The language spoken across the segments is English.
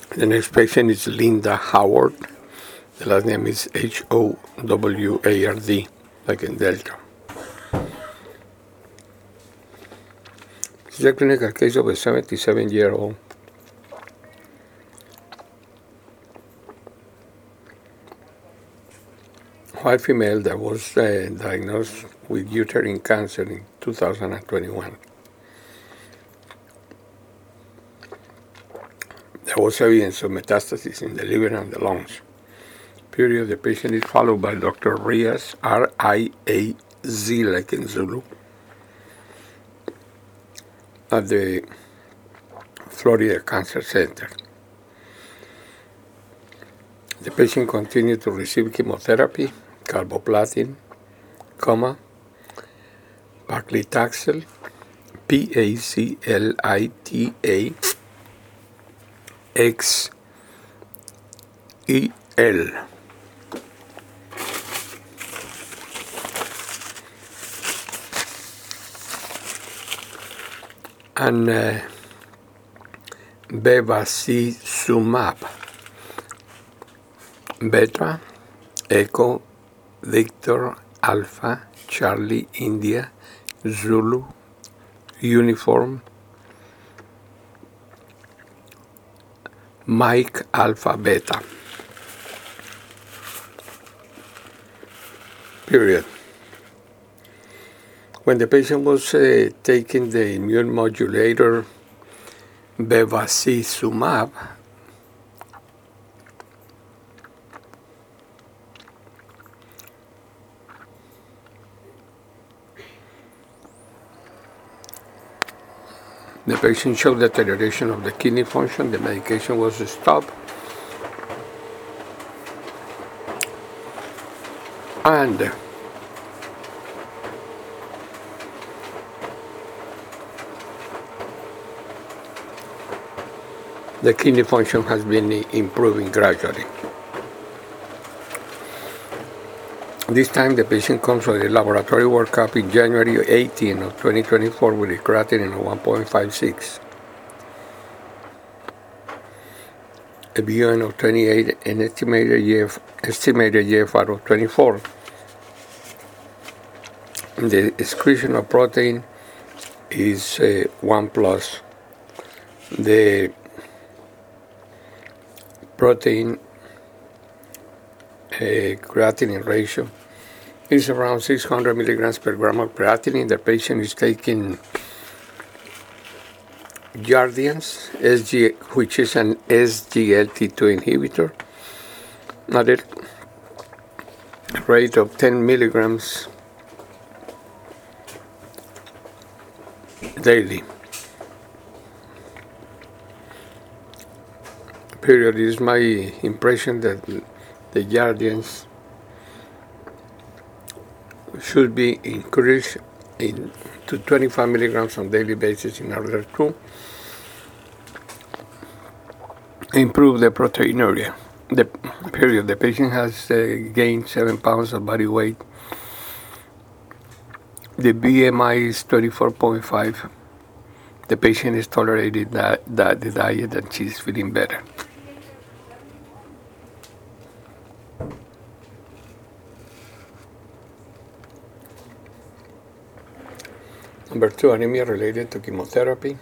The next patient is Linda Howard. The last name is Howard, like in Delta. This is a clinical case of a 77-year-old white female that was diagnosed with uterine cancer in 2021. There was evidence of metastasis in the liver and the lungs. Period. The patient is followed by Dr. Riaz, R-I-A-Z, like in Zulu, at the Florida Cancer Center. The patient continued to receive chemotherapy, carboplatin, paclitaxel, Paclitaxel, and bevacizumab, Beta, Echo, Victor, Alpha, Charlie, India, Zulu, Uniform, Mike, Alpha, Beta. Period. When the patient was taking the immune modulator bevacizumab, the patient showed deterioration of the kidney function. The medication was stopped, and the kidney function has been improving gradually. This time the patient comes for a laboratory workup in January 18 of 2024 with a creatinine of 1.56, a BUN of 28, and estimated GFR of 24. The excretion of protein is 1+. The protein creatinine ratio is around 600 milligrams per gram of creatinine. The patient is taking Jardiance, which is an SGLT2 inhibitor, at a rate of 10 milligrams daily. Period. It is my impression that the Jardiance should be increased to 25 milligrams on a daily basis in order to improve the proteinuria. The patient has gained 7 pounds of body weight. The BMI is 24.5. The patient is tolerating the diet and she's feeling better. Number 2, anemia related to chemotherapy.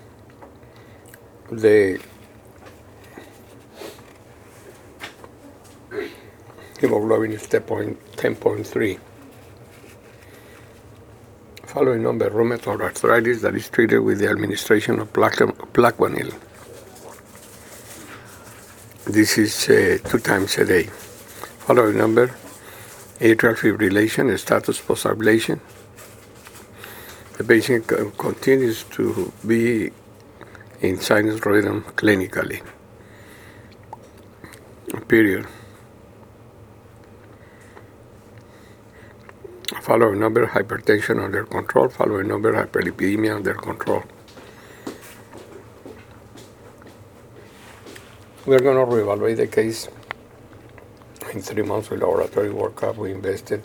The hemoglobin is 10.3. Following number, rheumatoid arthritis that is treated with the administration of Plaquenil. This is 2 times a day. Following number, atrial fibrillation, status post-ablation. The patient continues to be in sinus rhythm clinically. Period. Following number, hypertension under control. Following number, hyperlipidemia under control. We're going to reevaluate the case in 3 months with laboratory workup. We invested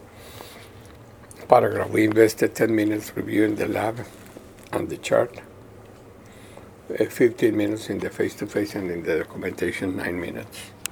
10 minutes reviewing the lab and the chart. 15 minutes in the face-to-face, and in the documentation 9 minutes.